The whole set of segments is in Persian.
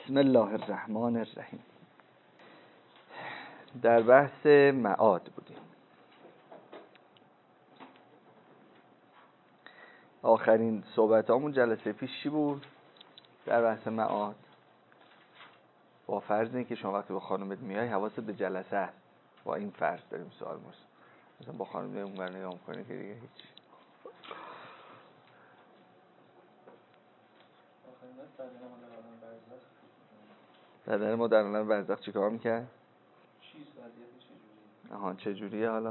بسم الله الرحمن الرحیم. در بحث معاد بودیم. آخرین صحبتامون جلسه پیش چی بود؟ در بحث معاد با فرض اینکه شما وقتی با خانومت میای حواست به جلسه است. با این فرض داریم سوال مثلا با خانوم میای اونور نگاه می‌کنی که دیگه هیچ. بدن ما در عالم برزخ چیکار می‌کرد؟ چیز وضعیت چجوریه؟ چجوریه حالا؟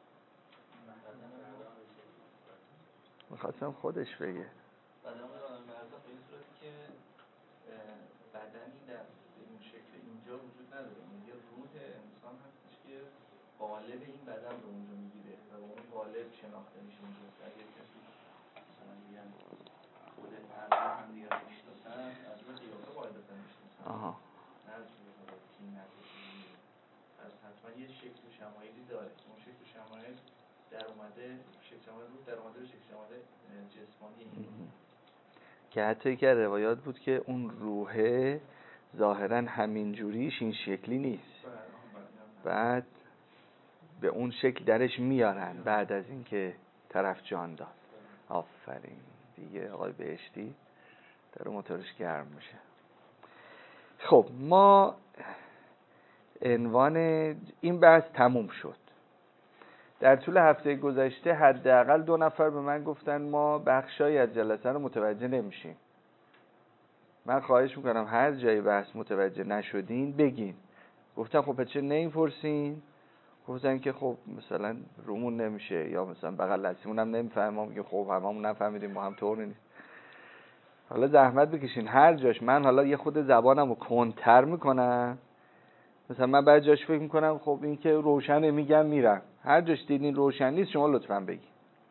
می‌خواستم خودش بگه. بدن ما در عالم برزخ به این صورتی که بدنی در این شکل اینجا وجود نداره. یه روح انسان هستش که قالب این بدن رو اونجا میگیره و با اون قالب شناخته میشه اونجا. اگه کسی مثلا میگن خود مردم هم دیگه میشناسن از روی قیافه قاعدتا میشناسن. نه از روی تینت از حتما یه شکل و شمایلی داره. اون شکل و شمایل در اومده شکل شمایل رو در اومده به شکل شمایل جسمانی که حتی که روایات بود که اون روحه ظاهرا همین جوریش این شکلی نیست. بعد به اون شکل درش میارن بعد از اینکه طرف جان داد. آفرین دیگه آقای بهشتی در موتورش گرم میشه. خب ما عنوان این بحث تموم شد. در طول هفته گذشته حداقل 2 نفر به من گفتن ما بخشایی از جلسه رو متوجه نمیشیم. من خواهش میکنم هر جایی بحث متوجه نشدین بگین. گفتم خب چه نمیپرسین؟ گفتن که خب مثلا رومون نمیشه یا مثلا بغل دستیمون هم نمیفهمم. میگه خب هممون نفهمیدیم ما هم طور نیست. حالا زحمت بکشین هر جاش من حالا یه خود زبانمو کندتر میکنم. مثلا من بعد جاش فکر میکنم خب این که روشنه میگم میرم. هر جاش دیدین روشن نیست شما لطفاً بگین.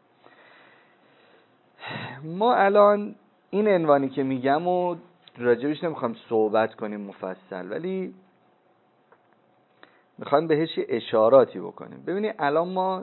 ما الان این عنوانی که میگم و راجبش نمیخوام صحبت کنیم مفصل، ولی میخوایم بهش اشاراتی بکنیم. ببینید الان ما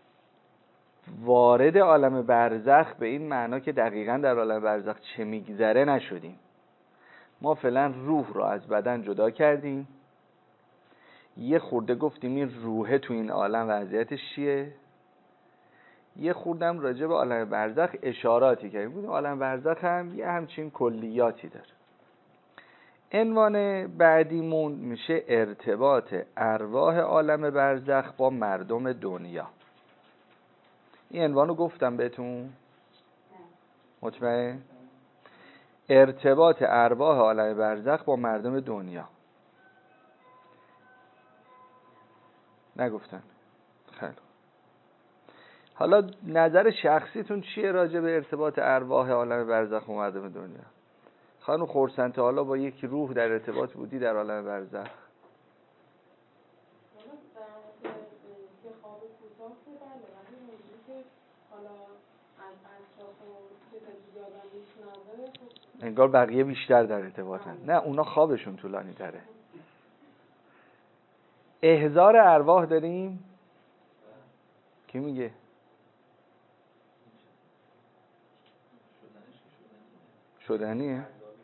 وارد عالم برزخ به این معنا که دقیقاً در عالم برزخ چه میگذره نشدیم. ما فعلا روح رو از بدن جدا کردیم. یه خورده گفتیم این روحه تو این عالم وضعیتش چیه؟ یه خوردم راجع به عالم برزخ اشاراتی کردیم. بودیم عالم برزخ هم یه همچین کلیاتی داره. عنوان بعدیمون میشه ارتباط ارواح عالم برزخ با مردم دنیا. این عنوانو گفتم بهتون؟ مطمئن؟ ارتباط ارواح عالم برزخ با مردم دنیا. نگفتن؟ خیلی. حالا نظر شخصیتون چیه راجع به ارتباط ارواح عالم برزخ و مردم دنیا؟ خانم خورسند تا حالا با یک روح در ارتباط بودی در عالم برزخ؟ انگار بقیه بیشتر در ارتباطن. نه اونا خوابشون طولانی تره. احضار ارواح داریم؟ کی میگه؟ شدنیه؟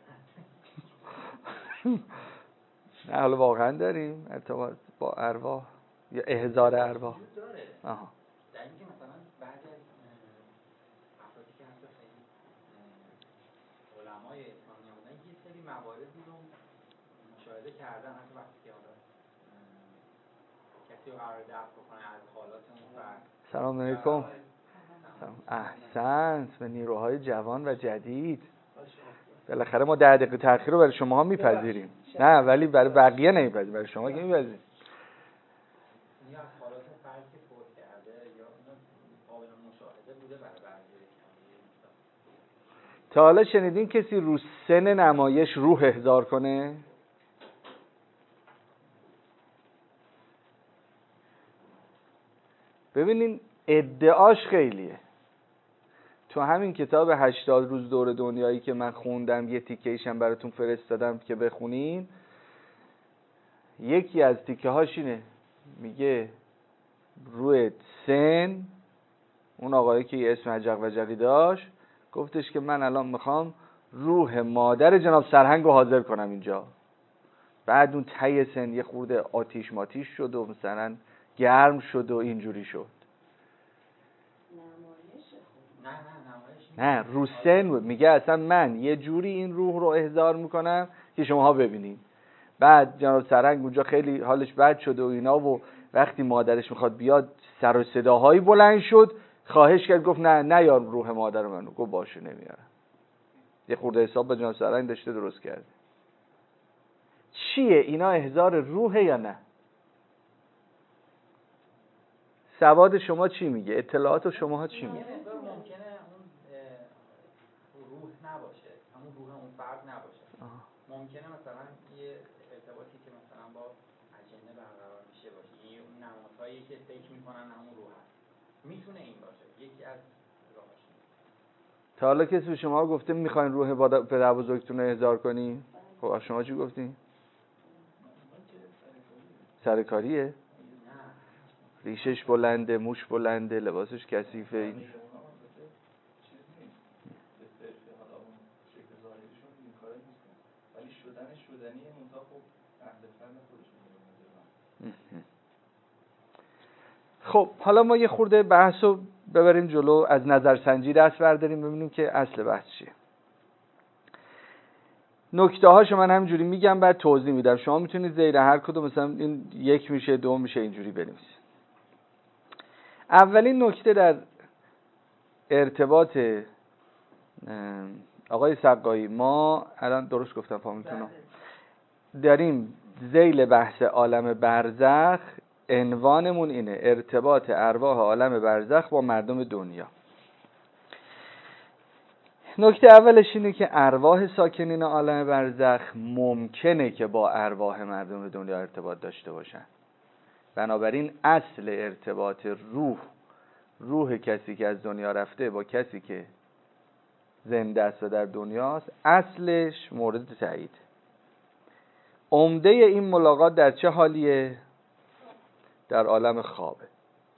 نه حالا واقعا داریم ارتباط با ارواح یا احضار ارواح؟ آها. در اینکه مثلا بعد از افرادی که حتی خیلی علمای اسلامی بودن یه سری مواردی رو مشاهده کردن حتی وقتی که حالا کسی رو قرار دفع بکنه از حالات اون فرد. سلام علیکم. احسنت به نیروهای جوان و جدید. بالاخره ما 10 دقیقه تأخیر رو برای شما ها میپذیریم. نه ولی برای بقیه نمیپذیریم، برای شما که میپذیریم. یا از حالات فرد که فوت کرده یا اون قابل مشاهده بوده برای بعضی. تا حالا شنیدین کسی رو سن نمایش روح احضار کنه؟ ببینین ادعاش خیلیه. تو همین کتاب 80 روز دور دنیایی که من خوندم یه تیکه‌ایشم براتون فرستادم که بخونین. یکی از تیکه هاش اینه میگه روی سن اون آقایی که یه اسم عجق و جقی داشت گفتش که من الان میخوام روح مادر جناب سرهنگ رو حاضر کنم اینجا. بعد اون ته سن یه خورده آتیش ماتیش شد و مثلا گرم شد و اینجوری شد. نه رو سن میگه اصلا من یه جوری این روح رو احضار میکنم که شماها ببینید. بعد جناب سرهنگ اونجا خیلی حالش بد شد و اینا و وقتی مادرش میخواد بیاد سر و صداهایی بلند شد، خواهش کرد، گفت نه نیار روح مادر منو. گفت باشه نمیارم. یه خورده حساب با جناب سرهنگ داشته درست کرده. چیه اینا؟ احضار روحه یا نه؟ سواد شما چی میگه؟ اطلاعات شماها چی میگه؟ ممکنه اون روح نباشه، همون روح اون فرد نباشه. ممکنه مثلا یه ارتباطی که مثلا با اجنه برقرار میشه باشه، یه اون نمادهایی که فکر میکنن همون روح هست. میتونه این باشه یکی از راهاش. تا حالا کسی به شما گفته میخواین روح پدر بزرگتون رو احضار کنی؟ خب شما چی گفتین؟ سرکاریه؟ ریشش بلنده، موش بلنده، لباسش کثیفه. این ولی شدنی منتها خب اهل فن خودشون. خب حالا ما یه خورده بحث رو ببریم جلو، از نظرسنجی دست برداریم ببینیم که اصل بحث چیه. نکته هاشو من همینجوری میگم بعد توضیح میدم، شما میتونید زیر هر کدوم مثلا این 1 میشه 2 میشه اینجوری بنویسید. اولین نکته در ارتباط آقای سقایی، ما الان درست گفتم فهمیتونم، داریم ذیل بحث عالم برزخ، عنوانمون اینه ارتباط ارواح عالم برزخ با مردم دنیا. نکته اولش اینه که ارواح ساکنین عالم برزخ ممکنه که با ارواح مردم دنیا ارتباط داشته باشن. بنابراین اصل ارتباط روح کسی که از دنیا رفته با کسی که زنده است و در دنیاست، اصلش مورد تایید. عمده این ملاقات در چه حالیه؟ در عالم خوابه.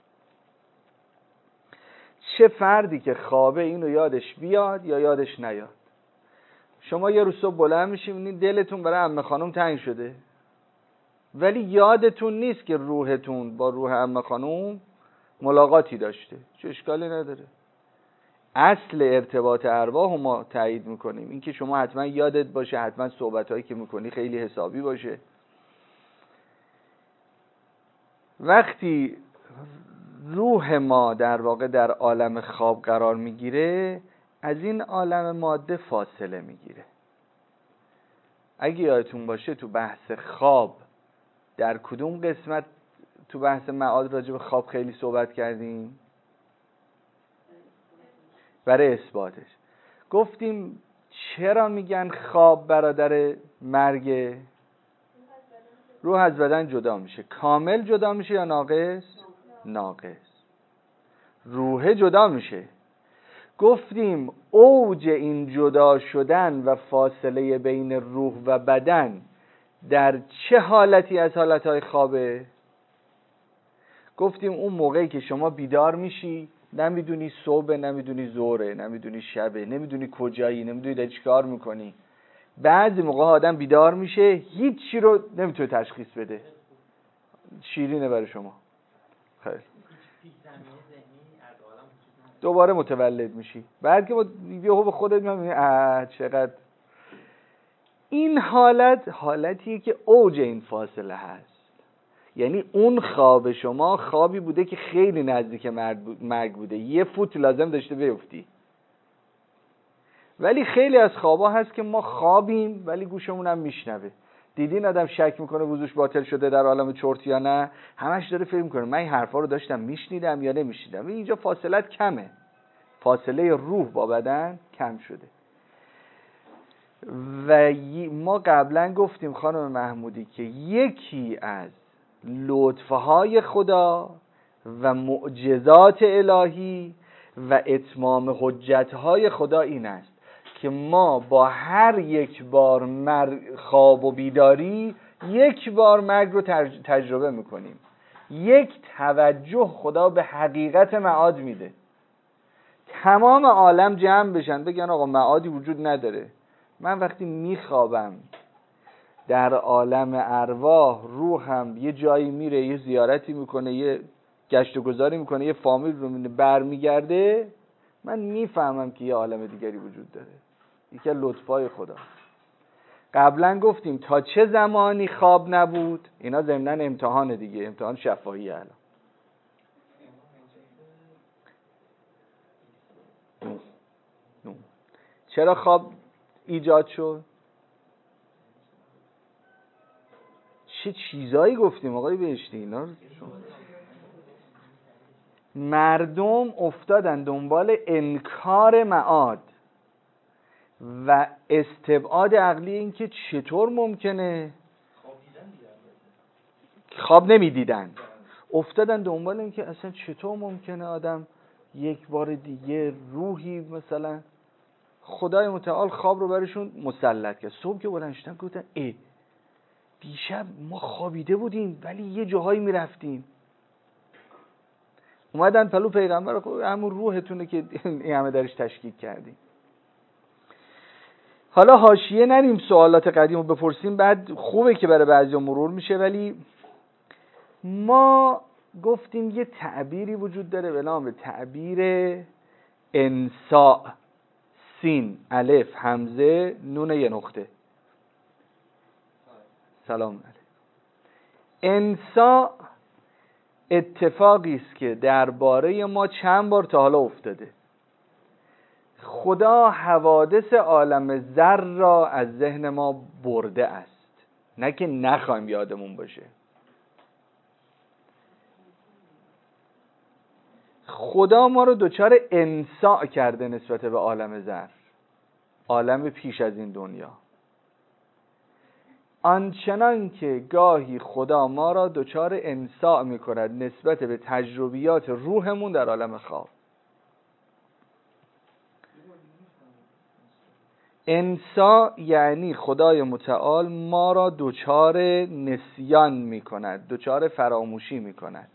چه فردی که خوابه اینو یادش بیاد یا یادش نیاد. شما یه روز صبح بلند میشین میبینید دلتون برای عمه خانم تنگ شده، ولی یادتون نیست که روحتون با روح عمه خانم ملاقاتی داشته. چه اشکالی نداره. اصل ارتباط ارواح ما تایید میکنیم. این که شما حتما یادت باشه، حتما صحبتایی که میکنی خیلی حسابی باشه. وقتی روح ما در واقع در عالم خواب قرار میگیره، از این عالم ماده فاصله میگیره. اگه یادتون باشه تو بحث خواب در کدوم قسمت تو بحث معاد راجع به خواب خیلی صحبت کردیم؟ برای اثباتش گفتیم چرا میگن خواب برادر مرگ؟ روح از بدن جدا میشه. کامل جدا میشه یا ناقص؟ ناقص. روح جدا میشه. گفتیم اوج این جدا شدن و فاصله بین روح و بدن در چه حالتی از حالتهای خوابه؟ گفتیم اون موقعی که شما بیدار میشی، نمیدونی صبح، نمیدونی ظهره، نمیدونی شبه، نمیدونی کجایی، نمیدونی داری چی کار میکنی. بعضی موقع آدم بیدار میشه هیچی رو نمیتونه تشخیص بده. شیرینه برای شما. خیلی دوباره متولد میشی. بعد که یهو به خودت میگی چقدر این حالتیه که اوج این فاصله هست. یعنی اون خواب شما خوابی بوده که خیلی نزدیک مرگ بوده، 1 فوت لازم داشته بیفتی. ولی خیلی از خوابا هست که ما خوابیم ولی گوشمون هم میشنوه. دیدین آدم شک میکنه وضوش باطل شده در عالم چرت یا نه، همش داره فکر میکنه من این حرفا رو داشتم میشنیدم یا نمیشنیدم. اینجا فاصلت کمه، فاصله روح با بدن کم شده. و ما قبلا گفتیم خانم محمودی که یکی از لطفهای خدا و معجزات الهی و اتمام حجتهای خدا این است که ما با هر 1 بار خواب و بیداری 1 بار مرگ رو تجربه میکنیم. 1 توجه خدا به حقیقت معاد میده. تمام عالم جمع بشن بگن آقا معادی وجود نداره، من وقتی میخوابم در عالم ارواح، روحم یه جایی میره، یه زیارتی میکنه، یه گشت و گذاری میکنه، یه فامیل رو میبینه، برمیگرده، من میفهمم که یه عالم دیگری وجود داره. یکی از لطفای خدا. قبلا گفتیم تا چه زمانی خواب نبود، اینا ضمناً امتحان دیگه، امتحان شفاهی. الان چرا خواب ایجاد شد؟ چه چیزایی گفتیم آقای بهشتی اینا رو؟ مردم افتادن دنبال انکار معاد و استبعاد عقلی، این که چطور ممکنه خواب نمیدیدن، افتادن دنبال این که اصلا چطور ممکنه آدم یک بار دیگه روحی، مثلا خدای متعال خواب رو برشون مسلط کرد. صبح که بلند شدن گفتن دیشب ما خوابیده بودیم ولی یه جاهایی میرفتیم. اومدن پلو پیغمبر، همون روحتونه که این همه درش تشکیک کردیم. حالا حاشیه نریم سوالات قدیم رو بپرسیم، بعد خوبه که برای بعضیا مرور میشه. ولی ما گفتیم یه تعبیری وجود داره به نام تعبیر انساء، سین الف همزه نون یه نقطه. سلام علیکم. انساء اتفاقی است که درباره ما چند بار تا حالا افتاده. خدا حوادث عالم ذر را از ذهن ما برده است، نه که نخوایم یادمون باشه. خدا ما رو دچار انساء کرده نسبت به عالم ذر، عالم پیش از این دنیا، آنچنان که گاهی خدا ما را دچار انساء می‌کند نسبت به تجربیات روحمون در عالم خواب. انساء یعنی خدای متعال ما را دچار نسیان می‌کند، دچار فراموشی می‌کند.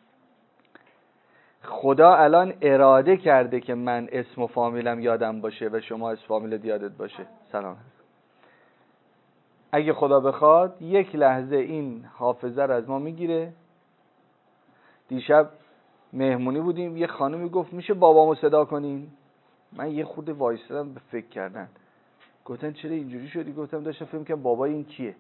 خدا الان اراده کرده که من اسم و فامیلم یادم باشه و شما اسم فامیلت یادت باشه. سلام. اگه خدا بخواد یک لحظه این حافظه رو از ما میگیره. دیشب مهمونی بودیم، یه خانومی گفت میشه بابامو صدا کنین؟ من یه خورده وایسادم به فکر کردن. گفتن چرا اینجوری شدی؟ گفتم داشتم فکر می‌کردم بابای این کیه.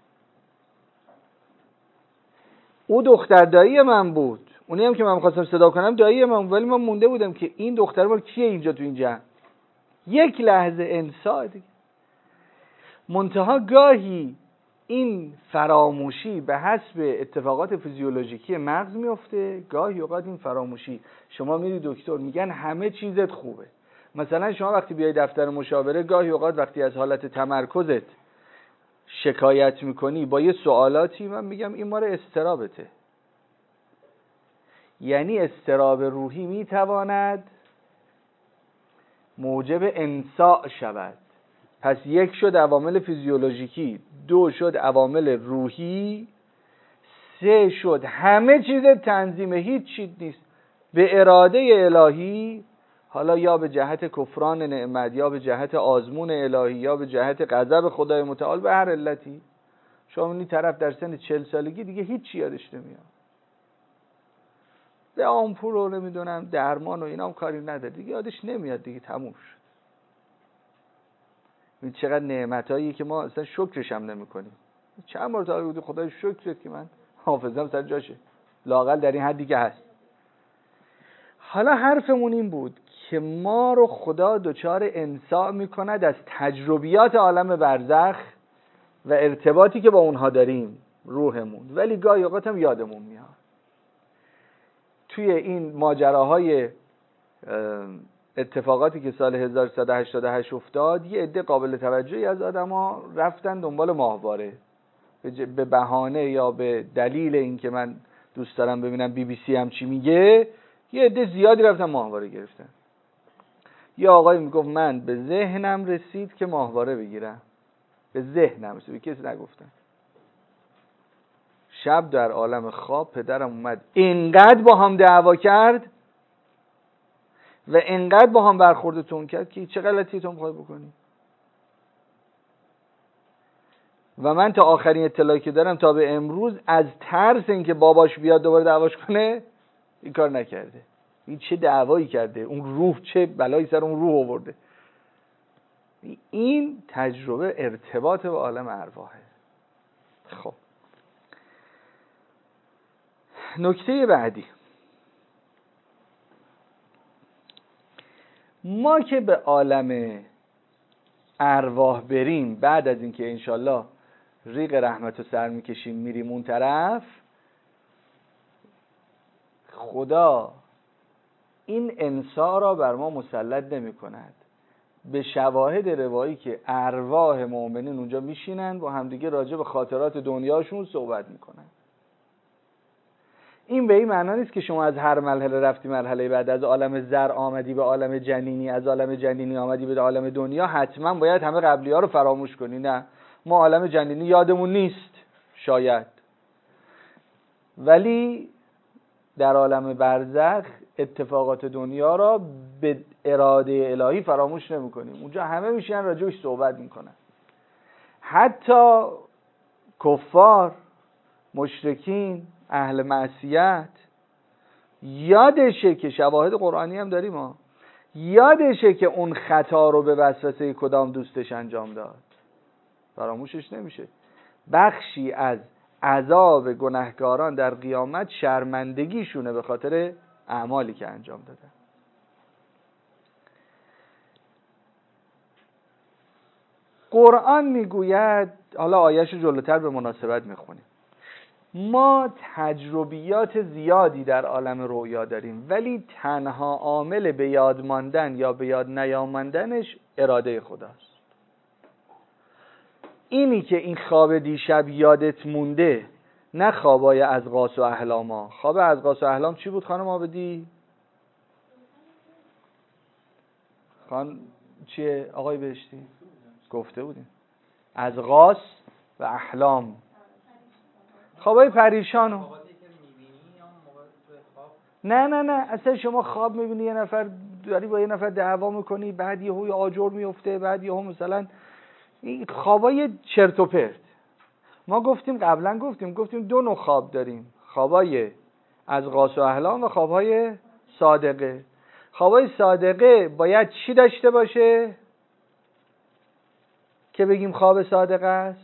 او دختر دایی من بود، اونی هم که من خواستم صدا کنم دایی من، ولی من مونده بودم که این دختر ما کیه اینجا تو این جمع. یک لحظه انسان دیگه. منتها گاهی این فراموشی به حسب اتفاقات فیزیولوژیکی مغز میفته. گاهی اوقات این فراموشی، شما میری دکتر میگن همه چیزت خوبه، مثلا شما وقتی بیای دفتر مشاوره گاهی اوقات وقتی از حالت تمرکزت شکایت میکنی با یه سوالاتی، من میگم این مال اضطرابته. یعنی اضطراب روحی میتواند موجب انساء شود. پس یک شد عوامل فیزیولوژیکی، دو شد عوامل روحی، سه شد همه چیز تنظیم، هیچ چیز نیست به اراده الهی. حالا یا به جهت کفران نعمت، یا به جهت آزمون الهی، یا به جهت غضب خدای متعال، به هر علتی شما این طرف در سن 40 سالگی دیگه هیچ یادش نمیاد، به آمپول رو نمیدونم درمان و اینا هم کاری نداره دیگه، یادش نمیاد دیگه، تموم شد. این چقدر نعمتایی که ما اصلا شکرش هم نمی‌کنیم. چند بار تا بودی خدای شکرت که من حافظم سر جاشه، لااقل در این حدی که هست. حالا حرفمون این بود که ما رو خدا دچار انساء میکند از تجربیات عالم برزخ و ارتباطی که با اونها داریم روحمون، ولی گاهی اوقات هم یادمون میاد. توی این ماجراهای اتفاقاتی که سال 1388 افتاد، یه عده قابل توجهی از آدما رفتن دنبال ماهواره به بهانه یا به دلیل اینکه من دوست دارم ببینم BBC هم چی میگه. یه عده زیادی رفتن ماهواره گرفتن. یه آقایی میگفت من به ذهنم رسید که ماهواره بگیرم، به ذهنم رسید، به کسی نگفتم. شب در عالم خواب پدرم اومد اینقدر با هم دعوا کرد و اینقدر با هم برخوردتون کرد که چه غلطی تو میخوای بکنی. و من تا آخرین اطلاعی که دارم تا به امروز از ترس اینکه باباش بیاد دوباره دعواش کنه این کار نکرده. این چه دعوایی کرده؟ اون روح چه بلایی سر اون روح آورده؟ این تجربه ارتباط به عالم ارواحه. خب نکته بعدی، ما که به عالم ارواح بریم بعد از اینکه انشالله ریق رحمت رو سر میکشیم میریم اون طرف، خدا این انسا را بر ما مسلط نمی کند. به شواهد روایی که ارواح مؤمنین اونجا میشینن با همدیگه راجع به خاطرات دنیاشون صحبت میکنن. این به این معنا نیست که شما از هر مرحله رفتی مرحله بعد، از عالم زر آمدی به عالم جنینی، از عالم جنینی آمدی به عالم دنیا حتما باید همه قبلی ها رو فراموش کنی. نه، ما عالم جنینی یادمون نیست شاید، ولی در عالم برزخ اتفاقات دنیا را به اراده الهی فراموش نمی کنیم. اونجا همه میشن راجعش صحبت میکنن. حتی کفار، مشرکین، اهل معصیت یادشه که شواهد قرآنی هم داریم ها، یادشه که اون خطا رو به وسوسه کدام دوستش انجام داد، فراموشش نمیشه. بخشی از عذاب گناهکاران در قیامت شرمندگیشونه به خاطر اعمالی که انجام دادن. قرآن میگوید، حالا آیه‌شو جلوتر به مناسبت میخونیم، ما تجربیات زیادی در عالم رویا داریم ولی تنها عامل به یاد ماندن یا به یاد نیامدنش اراده خداست. اینی که این خواب دیشب یادت مونده، نه خوابای اضغاث و احلاما. خواب اضغاث و احلام چی بود خانم آبدی؟ چیه آقای بهشتی؟ گفته بودیم اضغاث و احلام، خوابای پریشانو. نه اصلا شما خواب میبینی یه نفر داری با یه نفر دعوا میکنی، بعد یهو آجر میفته، بعد یهو مثلا این خوابای چرت و پرت. ما گفتیم قبلا گفتیم دو نوع خواب داریم، خوابای اضغاث و احلام و خوابای صادقه. خوابای صادقه باید چی داشته باشه که بگیم خواب صادقه است؟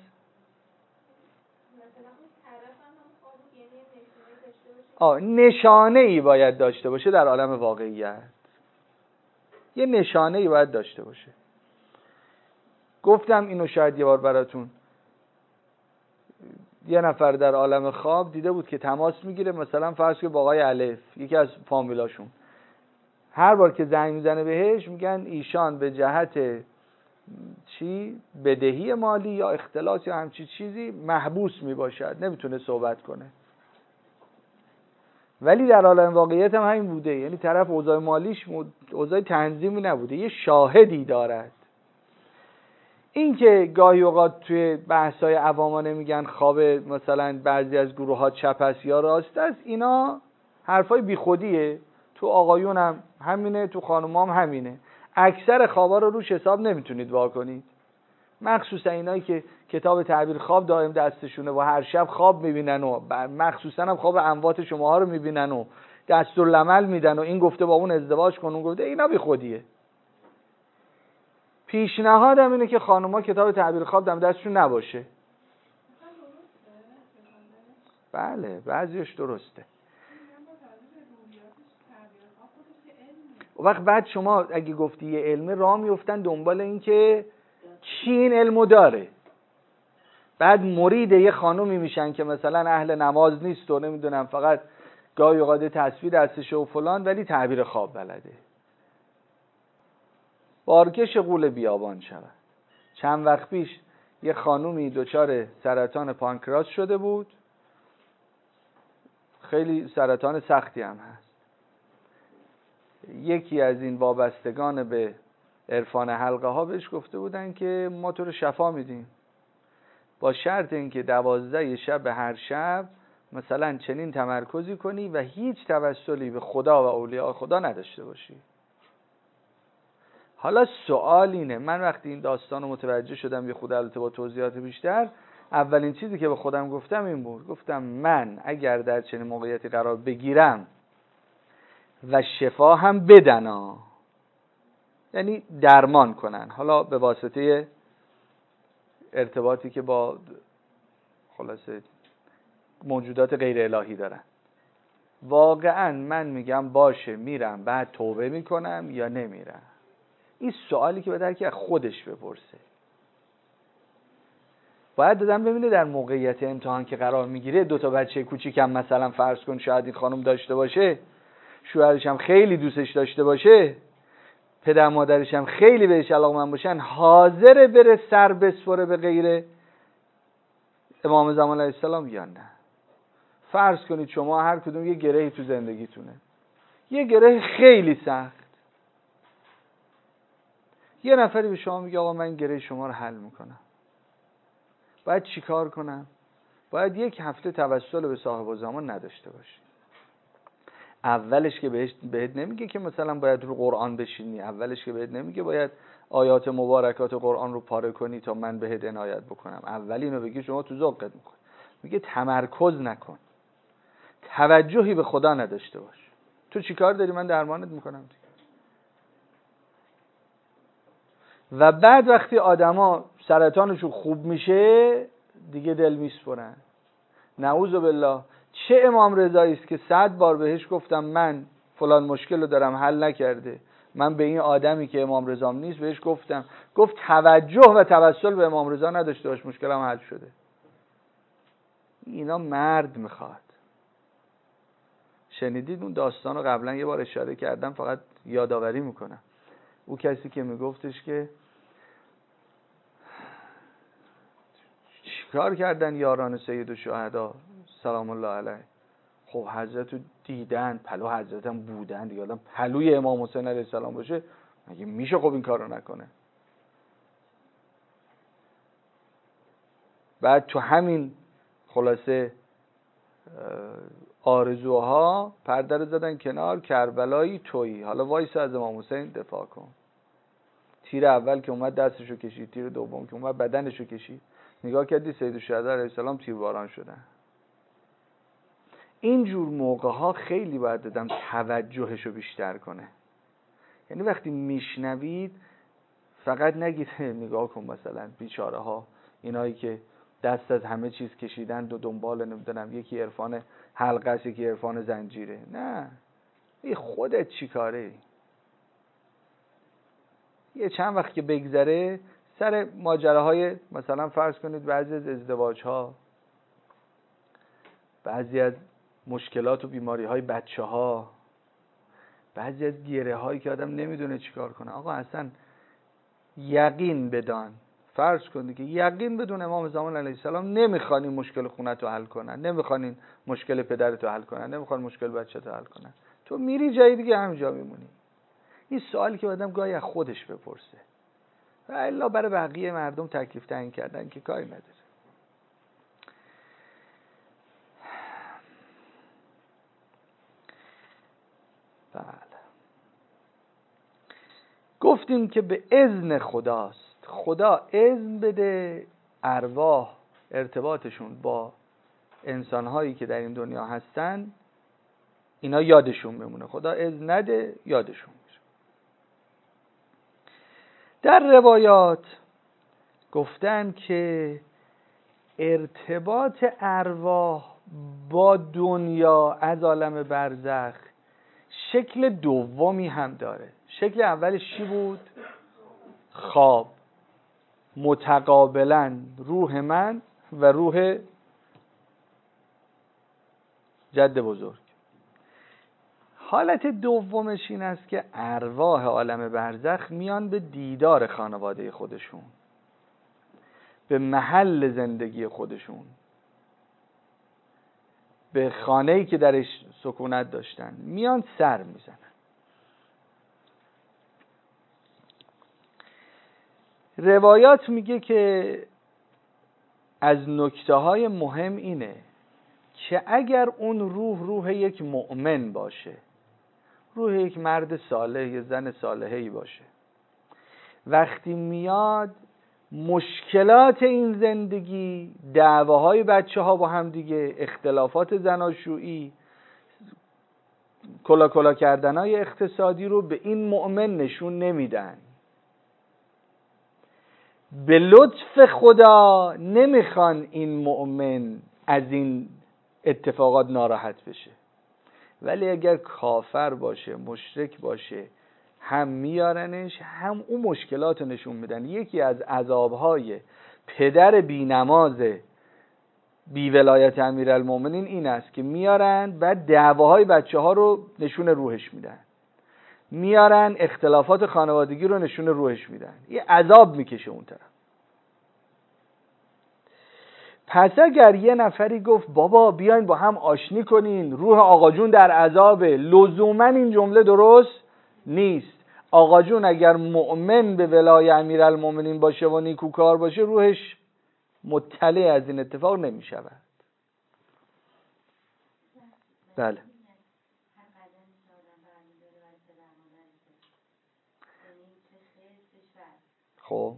نشانه ای باید داشته باشه در عالم واقعیت، یه نشانه ای باید داشته باشه. گفتم اینو شاید یه بار براتون، یه نفر در عالم خواب دیده بود که تماس میگیره، مثلا فرض که با آقای الف، یکی از فامیلاشون، هر بار که زنگ میزنه بهش میگن ایشان به جهت چی بدهی مالی یا اختلاس یا همچی چیزی محبوس میباشد، نمیتونه صحبت کنه. ولی در عالم واقعیت هم همین بوده، یعنی طرف اوضاع مالیش اوضاع تنظیمی نبوده، یه شاهدی دارد. این که گاهی اوقات توی بحث‌های عوامانه میگن خواب مثلا بعضی از گروه‌ها چپ است یا راست است، اینا حرفای بیخودیه. تو آقایون هم همینه، تو خانوما هم همینه. اکثر خوابا رو روش حساب نمیتونید واکنید، مخصوصا اینایی که کتاب تعبیر خواب دائم دستشونه و هر شب خواب میبینن و مخصوصا هم خواب اموات شماها رو میبینن و دستورالعمل میدن و این گفته با اون ازدواج کن، اون گفته، اینا بیخودیه. پیشنهادم اینه که خانوما کتاب تعبیر خواب دم دستشون نباشه. بله بعضیش درسته. وقت بعد شما اگه گفتی یه علمه راه میفتن دنبال این که کی این علمو داره، بعد مرید یه خانومی میشن که مثلا اهل نماز نیست و نمیدونم فقط گاهی اوقات تصویر دستشه و فلان، ولی تعبیر خواب بلده. بارکش غول بیابان شود. چند وقت پیش یه خانومی دچار سرطان پانکراس شده بود، خیلی سرطان سختی هم هست. یکی از این وابستگان به عرفان حلقه ها بهش گفته بودن که ما تو رو شفا میدیم با شرط اینکه 12 شب هر شب مثلا چنین تمرکزی کنی و هیچ توسلی به خدا و اولیاء خدا نداشته باشی. حالا سوال اینه، من وقتی این داستان رو متوجه شدم یه خود البته با توضیحات بیشتر، اولین چیزی که به خودم گفتم این بود، گفتم من اگر در چنین موقعیتی قرار بگیرم و شفا هم بدن، یعنی درمان کنن، حالا به واسطه ارتباطی که با خلاصه موجودات غیر الهی دارن، واقعا من میگم باشه میرم بعد توبه میکنم یا نمیرم؟ این سوالی که باید هر کی از خودش بپرسه. باید دادم ببینه در موقعیت امتحان که قرار میگیره، 2 بچه کوچیکم مثلا فرض کن شاید این خانم داشته باشه، شوهرش هم خیلی دوستش داشته باشه، پدر مادرش هم خیلی بهش علاقه‌مند باشن، حاضر بره سر بسپره به غیر امام زمان علیه السلام یا نه؟ فرض کنید شما هر کدوم یه گرهی تو زندگیتونه، یه گره خیلی سخت، یه نفری به شما میگه آقا من گره شما رو حل میکنم، باید چی کار کنم؟ باید 1 هفته توسل به صاحب الزمان نداشته باشی. اولش که بهت نمیگه که مثلا باید رو قرآن بشینی، اولش که بهت نمیگه باید آیات مبارکات قرآن رو پاره کنی تا من بهت عنایت بکنم، اول اینو بگی شما تو ذوقت میکنی. میگه تمرکز نکن، توجهی به خدا نداشته باش. تو چی کار داری؟ من درمانت میکنم. و بعد وقتی آدما سرطانشون خوب میشه دیگه دل میسپرن. نعوذ بالله. چه امام رضایی است که 100 بار بهش گفتم من فلان مشکل رو دارم حل نکرده، من به این آدمی که امام رضام نیست بهش گفتم، گفت توجه و توسل به امام رضا نداشته باش مشکلم حل شده. اینا مرد میخواد. شنیدید اون داستان رو قبلا یه بار اشاره کردم، فقط یادآوری میکنم. او کسی که میگفتش که چیکار کردن یاران سید الشهدا سلام الله علیه؟ خب حضرت رو دیدن، پلو حضرت هم بودن دیگه، آدم پلوی امام حسین علیه السلام باشه مگه میشه خب این کارو نکنه؟ بعد تو همین خلاصه آرزوها پرده رو زدن کنار، کربلایی تویی، حالا وایس از امام حسین دفاع کن. تیر اول که اومد دستشو کشید، تیر دوم که اومد بدنشو کشید. نگاه کردی سید الشهدا علیه السلام تیرباران شدن. اینجور موقع ها خیلی باید دادم توجهشو بیشتر کنه. یعنی وقتی میشنوید فقط نگید نگاه کن مثلا بیچاره ها، اینایی که دست از همه چیز کشیدن و دنبال نمیدونم یکی عرفان حلقه است یکی عرفان زنجیره. نه، این خودت چی کاره؟ یه چند وقت که بگذره سر ماجراهای مثلا فرض کنید بعضی از ازدواج ها، بعضی از مشکلات و بیماری های بچه ها، بعضی از گیره هایی که آدم نمیدونه چی کار کنه. آقا اصلا یقین بدان، فرض کنید که یقین بدون امام زمان علیه السلام نمیخوان این مشکل خونت رو حل کنن، نمیخوان این مشکل پدرت رو حل کنن، نمیخوان مشکل بچت رو حل کنن، تو میری جای دیگه همینجا میمونی. این سوالی که آدم گاهی از خودش بپرسه و الا برای بقیه مردم تکلیف تعیین کردن که کاری نداره. بله، گفتیم که به اذن خداست. خدا اذن بده ارواح ارتباطشون با انسانهایی که در این دنیا هستن اینا یادشون بمونه. خدا اذن نده یادشون میره. در روایات گفتن که ارتباط ارواح با دنیا از عالم برزخ شکل دومی هم داره. شکل اولش چی بود؟ خواب، متقابلا روح من و روح جد بزرگ. حالت دومش این است که ارواح عالم برزخ میان به دیدار خانواده خودشون، به محل زندگی خودشون، به خانه‌ای که درش سکونت داشتن، میان سر میزنن. روایات میگه که از نکته‌های مهم اینه که اگر اون روح یک مؤمن باشه، روح یک مرد صالح یا زن صالحی باشه، وقتی میاد مشکلات این زندگی، دعواهای بچه ها با هم دیگه، اختلافات زناشویی، کلا کردنهای اقتصادی رو به این مؤمن نشون نمیدن. به لطف خدا نمیخوان این مؤمن از این اتفاقات ناراحت بشه، ولی اگر کافر باشه، مشرک باشه، هم میارنش هم اون مشکلات رو نشون میدن. یکی از عذابهای پدر بینماز بی ولایت امیرالمومنین این است که میارن بعد دعواهای بچه ها رو نشون روحش میدن، میارن اختلافات خانوادگی رو نشون روحش میدن. یه عذاب میکشه اون طرف. پس اگر یه نفری گفت بابا بیاین با هم آشتی کنین، روح آقا جون در عذابه، لزوما این جمله درست نیست. آقا جون اگر مؤمن به ولای امیرالمومنین باشه و نیکوکار باشه، روحش مطلع از این اتفاق نمی شود. بله. خب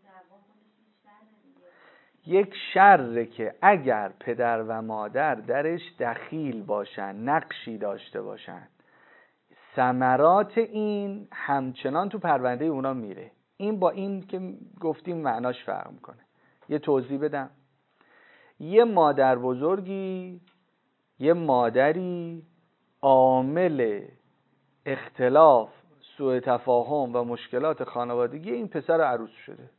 یک شره که اگر پدر و مادر درش دخیل باشن، نقشی داشته باشن، ثمرات این همچنان تو پرونده اونا میره. این با این که گفتیم معناش فرق میکنه. یه توضیح بدم. یه مادر بزرگی، یه مادری عامل اختلاف، سوء تفاهم و مشکلات خانوادگی این پسر عروس شده.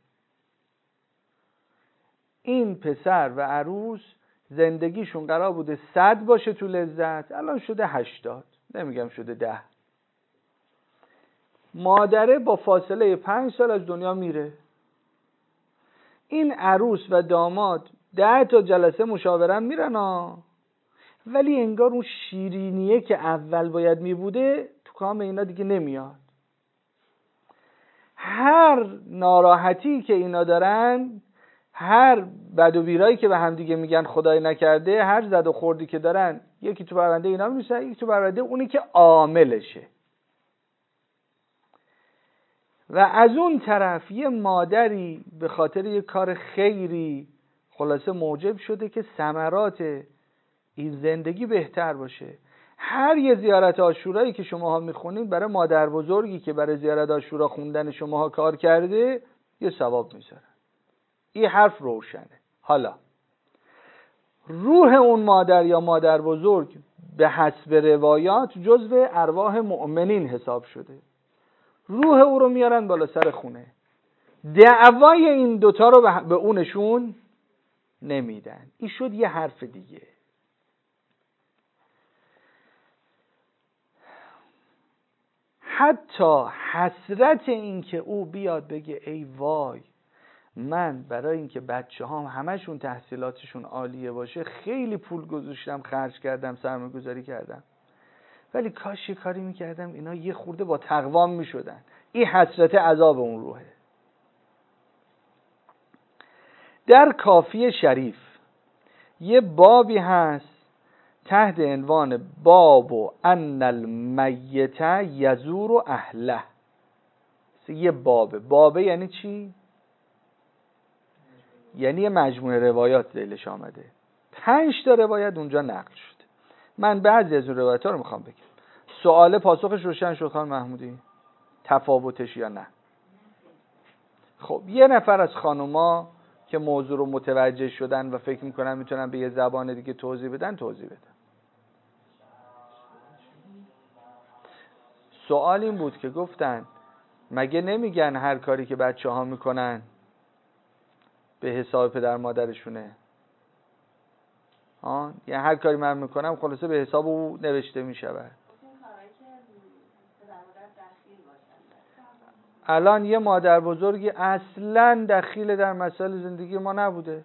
این پسر و عروس زندگیشون قرار بوده 100 باشه تو لذت، الان شده 80، نمیگم شده 10. مادره با فاصله 5 سال از دنیا میره. این عروس و داماد 10 تا جلسه مشاورن میرن ولی انگار اون شیرینیه که اول باید میبوده تو کام اینا دیگه نمیاد. هر ناراحتی که اینا دارن، هر بد و بیرایی که به هم دیگه میگن خدای نکرده، هر زد و خوردی که دارن، یکی تو پرونده اینا میشه، یکی تو پرونده اونی که عاملشه. و از اون طرف یه مادری به خاطر یه کار خیری خلاصه موجب شده که ثمرات این زندگی بهتر باشه. هر یه زیارت عاشورایی که شماها میخونید برای مادر بزرگی که برای زیارت عاشورا خوندن شماها کار کرده یه ثواب میذارن. این حرف روشنه. حالا روح اون مادر یا مادر بزرگ به حسب روایات جزو ارواح مؤمنین حساب شده. روح او رو میارن بالا سر خونه. دعوای این دوتا رو به اونشون نمیدن. این شد یه حرف دیگه. حتی حسرت این که او بیاد بگه ای وای، من برای اینکه بچه هام همشون تحصیلاتشون عالیه باشه خیلی پول گذاشتم، خرج کردم، سرمایه گذاری کردم، ولی کاش یه کاری میکردم اینا یه خورده با تقوام میشدن. این حسرت عذاب اون روحه. در کافی شریف یه بابی هست تحت عنوان باب و ان المیت یزور اهله. یه بابه یعنی چی؟ یعنی یه مجموعه روایات دلش آمده. 5 تا روایت اونجا نقل شده. من بعضی از اون روایت ها رو میخوام بگم. سوال پاسخش روشن شد خانم محمودی؟ تفاوتش یا نه؟ خب یه نفر از خانوما که موضوع رو متوجه شدن و فکر میکنن میتونن به یه زبان دیگه توضیح بدن. سوال این بود که گفتن مگه نمیگن هر کاری که بچه ها میکنن به حساب پدر مادرشونه؟ یعنی هر کاری من میکنم خلاصه به حساب او نوشته میشود. الان یه مادر بزرگی اصلا دخیل در مسائل زندگی ما نبوده.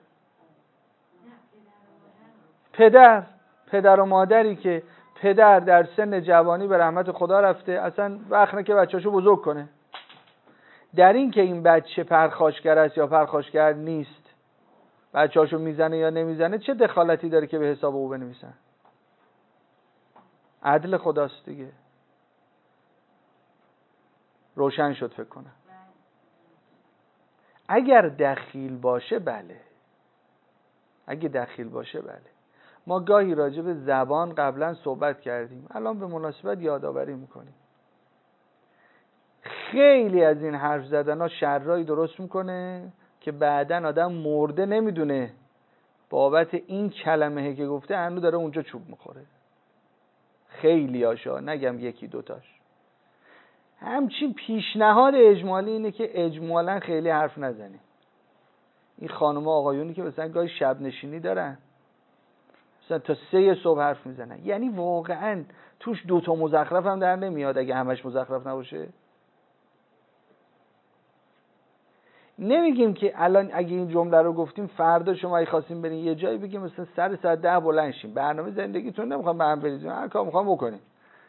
پدر و مادری که پدر در سن جوانی به رحمت خدا رفته، اصلا وقت نه که بچه‌شو بزرگ کنه. در این که این بچه پرخاشگر است یا پرخاشگر نیست، بچه‌هاشو میزنه یا نمیزنه، چه دخالتی داره که به حساب او بنویسن؟ عدل خداست دیگه. روشن شد فکر کنم. اگر دخیل باشه بله. اگه دخیل باشه بله. ما گاهی راجع به زبان قبلا صحبت کردیم، الان به مناسبت یادآوری میکنیم. خیلی از این حرف زدن ها شرایی درست میکنه که بعدن آدم مرده نمیدونه بابت این کلمه که گفته هنوز داره اونجا چوب میخوره. خیلی هاشا، نگم یکی دوتاش. همچین پیشنهاد اجمالی اینه که اجمالا خیلی حرف نزنیم. این خانم و آقایونی که مثلا گاهی شب نشینی دارن، مثلا تا 3 صبح حرف میزنن، یعنی واقعا توش 2 مزخرف هم در نمیاد اگه همش مزخرف نباشه. نمیگیم که الان اگه این جمله رو گفتیم فردا شما اگه خواستیم برین یه جایی بگیم مثلا سر ساعت 10 بلند شیم، برنامه زندگیتون نمیخوام به هم بریزیم، هر کار میخوام بکنیم.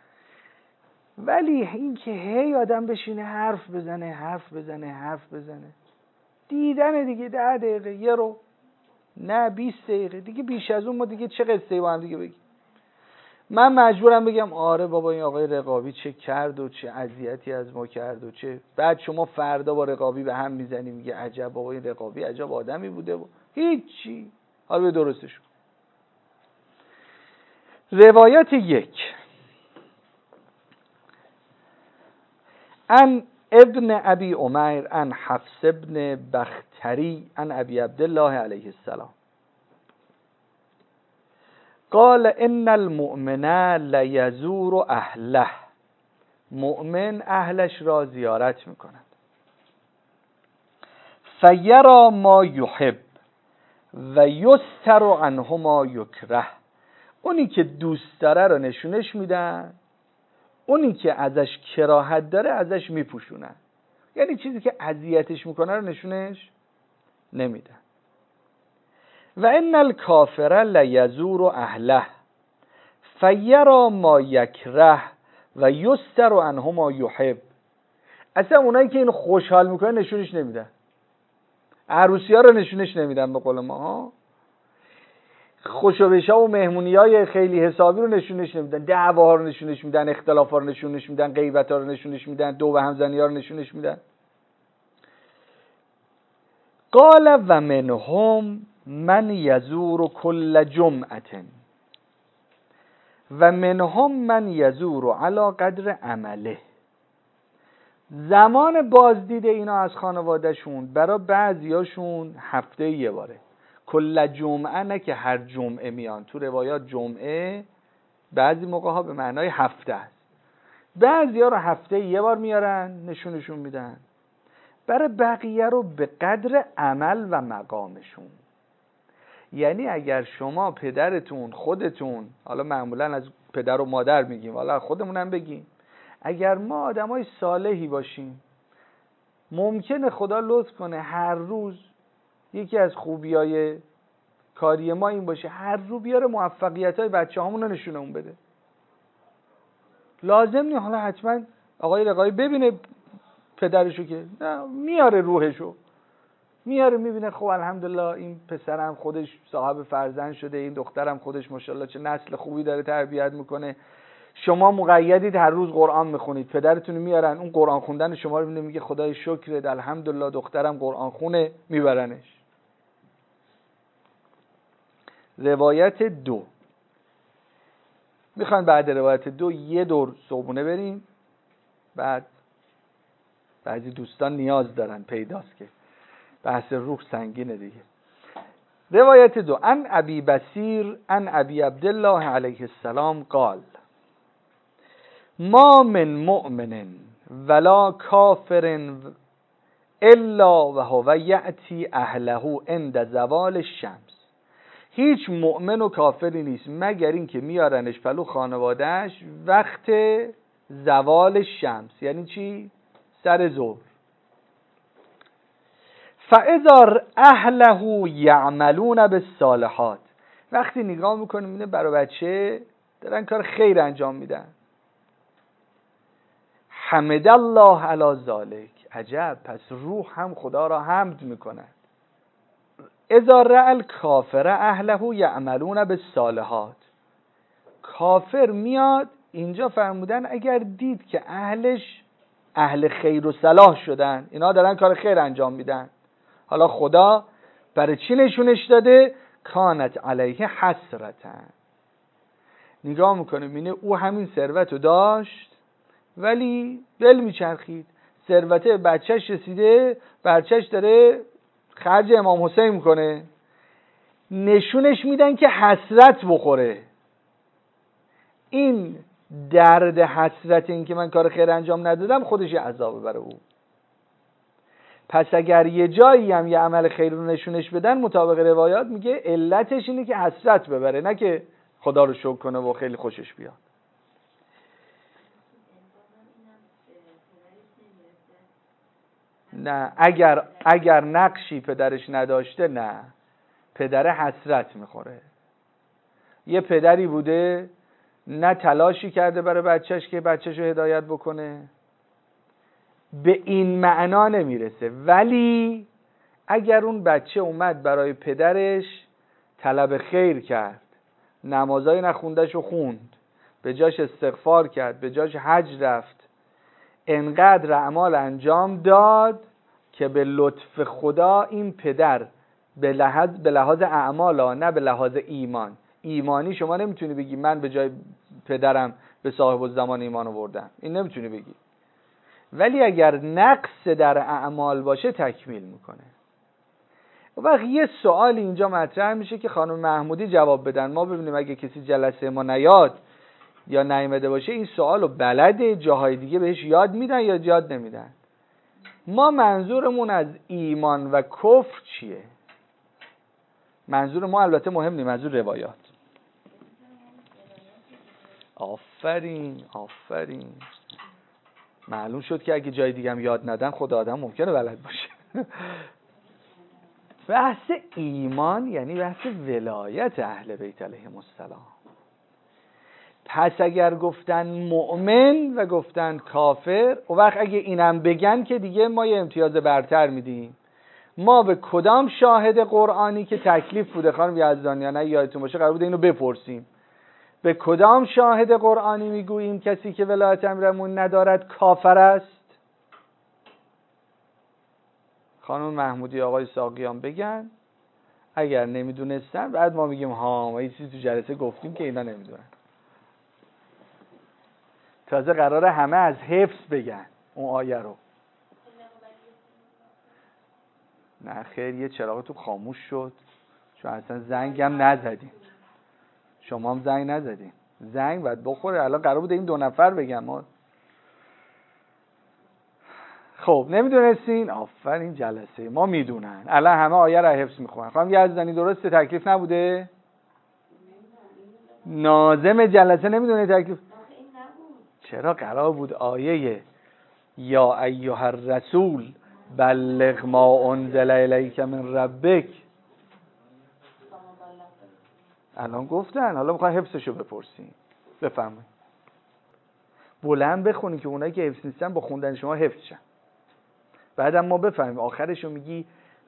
ولی این که هی آدم بشینه حرف بزنه دیدن دیگه 10 دقیقه، یه رو نه 20 دقیقه دیگه، بیش از اون ما دیگه چه قصه‌ای با هم دیگه بگیم. من مجبورم بگم آره بابا این آقای رقابی چه کرد و چه اذیتی از ما کرد و چه، بعد شما فردا با رقابی به هم میزنی میگه عجب بابا این رقابی عجب آدمی بوده و هیچی. حالا به درستش. روایت 1 ان ابن ابی عمیر ان حفص ابن بختری ان ابی عبدالله علیه السلام قال ان المؤمن لیزور اهله، مؤمن اهلش را زیارت میکند. فیرا ما یحب و یستر عنه ما یکره، اونی که دوست داره رو نشونش میدن، اونی که ازش کراهت داره ازش میپوشونن، یعنی چیزی که اذیتش میکنه رو نشونش نمیدن. و ان الکافر لیزور اهله فیرا ما یکره و یستر عنه ما یحب، اصلا اونایی که اینو خوشحال میکنه نشونش نمیدن، عروسی ها رو نشونش نمیدن، به قول ما خوشوبشا و مهمونی های خیلی حسابی رو نشونش نمیدن، دعواها رو نشونش میدن، اختلاف ها رو نشونش میدن، غیبت ها رو نشونش میدن، دو به همزنی ها رو نشونش میدن. قال و منهم من یزور کل جمعه و منهم من یزور علی قدر عمله، زمان بازدید اینا از خانوادهشون برای بعضیاشون هفته یه باره، کل جمعه نه که هر جمعه میان، تو روایات جمعه بعضی موقع ها به معنای هفته است، بعضی ها رو هفته یه بار میارن نشونشون میدن، برای بقیه رو به قدر عمل و مقامشون. یعنی اگر شما پدرتون خودتون، حالا معمولا از پدر و مادر میگیم، حالا خودمون هم بگیم، اگر ما آدمای صالحی باشیم ممکنه خدا لطف کنه هر روز یکی از خوبیای کاری ما این باشه هر رو بیاره موفقیت‌های بچه‌هامون رو نشونمون بده. لازم نیست حالا حتما آقای رقایی ببینه پدرشو، که نه، میاره روحشو، میاره میبینه خب الحمدلله این پسرم خودش صاحب فرزند شده، این دخترم خودش ماشاءالله چه نسل خوبی داره تربیت میکنه. شما مقیدید هر روز قرآن میخونید، پدرتون میارن اون قرآن خوندن شما رو میبینه میگه خدای شکرت الحمدلله دخترم قرآن خونه، میبرنش. روایت 2 میخوایم بعد روایت 2 یه دور صبحونه بریم، بعد بعضی دوستان نیاز دارن، پیداست که بحث روح سنگینه دیگه. روایت 2 ان ابی بصیر ان ابی عبدالله علیه السلام قال ما من مؤمن ولا کافر الا و هو یأتی اهله عند زوال الشمس، هیچ مؤمن و کافری نیست مگر این که میارنش پلو خانوادهش وقت زوال شمس، یعنی چی؟ سر ظهر. فاذا اهله یعملون بالصالحات، وقتی نگاه میکنیم میبینه برای بچه دارن کار خیر انجام میدن. حمد الله علی ذلک، عجب، پس روح هم خدا را حمد میکنه. اذا رأى الکافر اهله یعملون بالصالحات، کافر میاد اینجا فرمودن اگر دید که اهلش اهل خیر و صلاح شدن، اینا دارن کار خیر انجام میدن، حالا خدا برای چی نشونش داده؟ کانت علیه حسرتن. نگاه میکنه میینه او همین ثروت رو داشت ولی دل میچرخید، ثروت بچهش رسیده، بچهش داره خرج امام حسین میکنه، نشونش میدن که حسرت بخوره. این درد حسرت، این که من کار خیر انجام ندادم، خودش عذابه برای او. پس اگر یه جایی هم یه عمل خیر رو نشونش بدن، مطابق روایات میگه علتش اینه که حسرت ببره، نه که خدا رو شکر کنه و خیلی خوشش بیاد. نه، اگر نقشی پدرش نداشته، نه، پدر حسرت میخوره. یه پدری بوده نه تلاشی کرده برای بچهش که بچهش رو هدایت بکنه، به این معنا نمیرسه. ولی اگر اون بچه اومد برای پدرش طلب خیر کرد، نمازای نخوندش رو خوند، به جاش استغفار کرد، به جاش حج رفت، انقدر اعمال انجام داد که به لطف خدا این پدر به لحاظ اعمال، نه به لحاظ ایمانی شما نمیتونی بگی من به جای پدرم به صاحب الزمان ایمان آوردم، این نمیتونی بگی. ولی اگر نقص در اعمال باشه تکمیل میکنه. وقت یه سوال اینجا مطرح میشه که خانم محمودی جواب بدن، ما ببینیم اگه کسی جلسه ما نیاد یا نیامده باشه این سوالو بلده، جاهای دیگه بهش یاد میدن یا یاد نمیدن. ما منظورمون از ایمان و کفر چیه؟ منظور ما البته مهم نیست، منظور روایات. آفرین. معلوم شد که اگه جای دیگه هم یاد ندن خود آدم ممکنه بلد باشه. بحث ایمان یعنی بحث ولایت اهل بیت علیهم السلام. پس اگر گفتن مؤمن و گفتن کافر، و وقت اگه اینم بگن که دیگه ما یه امتیاز برتر میدیم. ما به کدام شاهد قرآنی که تکلیف بوده خانم یزدانیان، اگه یادتون باشه قرار بوده اینو بپرسیم، به کدام شاهد قرآنی میگوییم کسی که ولایت امیرالمومنین ندارد کافر است؟ خانم محمودی آقای ساقیان بگن. اگر نمیدونستن بعد ما میگیم ها ما یه چیزی تو جلسه گفتیم که اینا نمیدونن. تازه قراره همه از حفظ بگن اون آیه رو. نه خیر، یه چراغ تو خاموش شد چون اصلا زنگ هم نزدیم. شما هم زنگ نزدیم. زنگ باید بخوره. الان قرار بوده این 2 نفر بگم ما. خب نمیدونستین؟ آفرین، جلسه ما میدونن. الان همه آیه رو حفظ میخونن. خانم یزدانی درسته تکلیف نبوده؟ ناظم جلسه نمیدونه تکلیف؟ چرا قرار بود آیه یا ایها الرسول بلغ ما انزل الیک من ربک. الان گفتن، حالا میخوام حفظشو بپرسیم. بفرمایید. بلند بخونی که اونایی که حفظ نیستن با خوندن شما حفظ شن. بعدم ما بفهمیم آخرشو میگی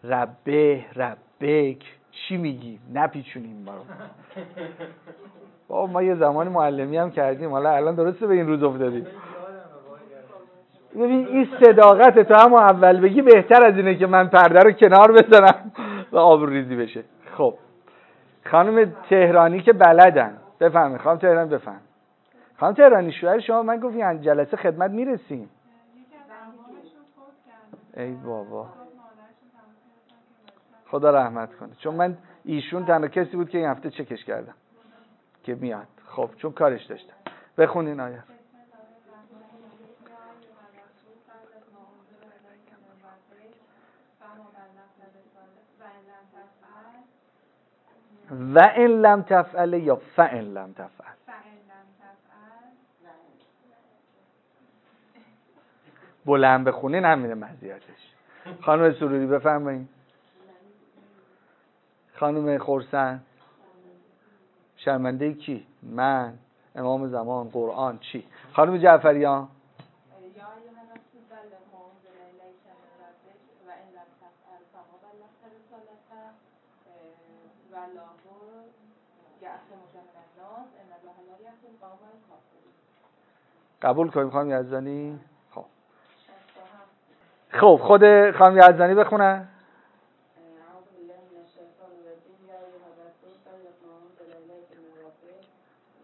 ربک چی میگی؟ نپیچونیم برام. بابا ما یه زمانی معلمی هم کردیم، حالا الان درسته به این روز افتادیم. ببین این صداقت تو هم اول بگی بهتر از اینه که من پرده رو کنار بذارم و آبروریزی بشه. خب خانم تهرانی که بلدن بفهمید. خانم تهرانی بفهم. خانم تهرانی شوهر شما من گفت یعنی جلسه خدمت میرسیم. ای بابا خدا رحمت کنه، چون من ایشون تنها کسی بود که این هفته چکش کردم که میاد. خب چون کارش داشتم. بخونین آیه. و ان لم تفعل یا فان لم تفعل. بلند بخونین همینه مزیتش. خانم سروری بفرمایید. خانم خورسند شرمنده کی؟ من، امام زمان، قرآن، چی؟ خانم جعفریان قبول کنیم خانم یزدانی؟ خب خود خانم یزدانی بخونن.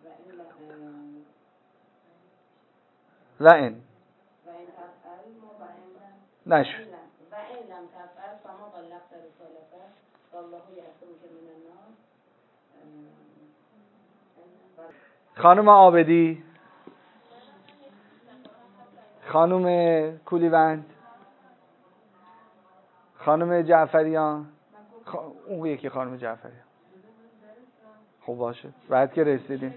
و این نشد. و این لم تفعل فما بلغت رسالته والله یعصمک من الناس. خانم عابدی، خانم کولیوند، خانم جعفریان، اون یکی خانم جعفریان. خب باشه، بعد که رسیدیم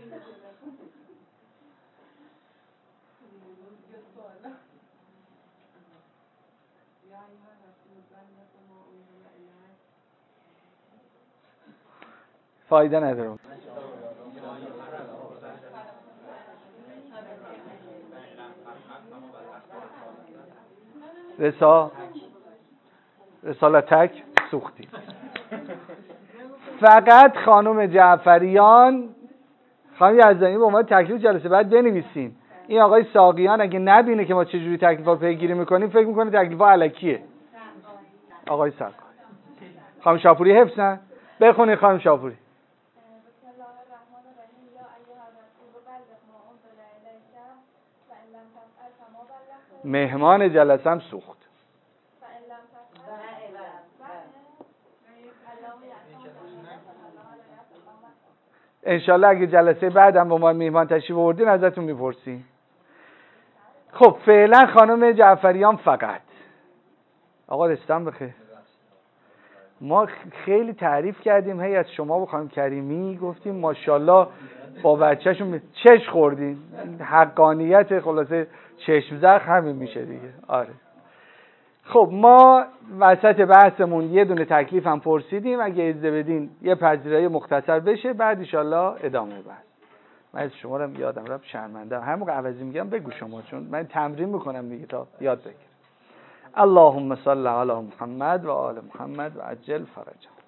فایده نداره. رسالتک سوختی. فقط خانم جعفریان، خانم یزدانی به عنوان تکلیف جلسه بعد بنویسین. این آقای ساقیان اگه نبینه که ما چجوری تکلیفا پیگیری میکنیم فکر میکنه تکلیفا الکیه. آقای ساقی. خانم شاپوری حفظن؟ بخونید خانم شاپوری. مهمان جلسم سوخت. انشالله اگه جلسه بعدم با ما مهمان تشریف آوردین ازتون میپرسیم. خب فعلا خانم جعفریان فقط. آقا رستم بخیر. ما خیلی تعریف کردیم، هی از شما و خانم کریمی گفتیم ماشاءالله با بچه‌شون چش خوردین. حقانیت خلاصه چشم زخم همین میشه دیگه. آره. خب ما وسط بحثمون یه دونه تکلیف هم پرسیدیم، اگه اجازه بدین یه پذیرایی مختصر بشه بعد ان شاءالله ادامه بحث. من از شما رو یادم رفت، شرمنده هر موقع عوضی میگم بگو شما، چون من تمرین میکنم دیگه تا یاد بگیرم. اللهم صل علی محمد و آل محمد و عجل فرجهم.